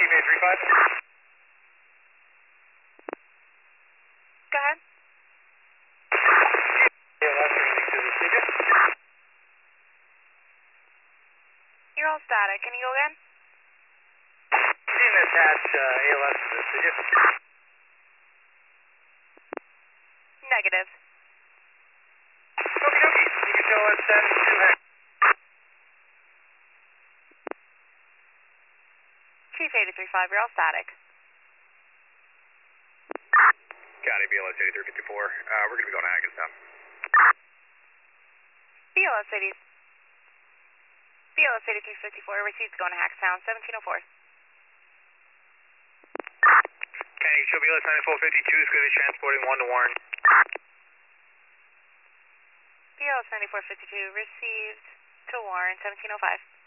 2K35. Go ahead. ALS training to the Sigma. You're all static. Can you go again? Team attach ALS to the Sigma. Negative. Okie dokie. You can show us that to hex. Chief 835, you're all static. Got it, BLS 8354. We're going to be going to Hackensack. BLS 80. BLS 8354, received going to Hackstown, 1704. Kenny, show BLS 9452 is going to be transporting 1 to Warren. BLS 9452, received to Warren, 1705.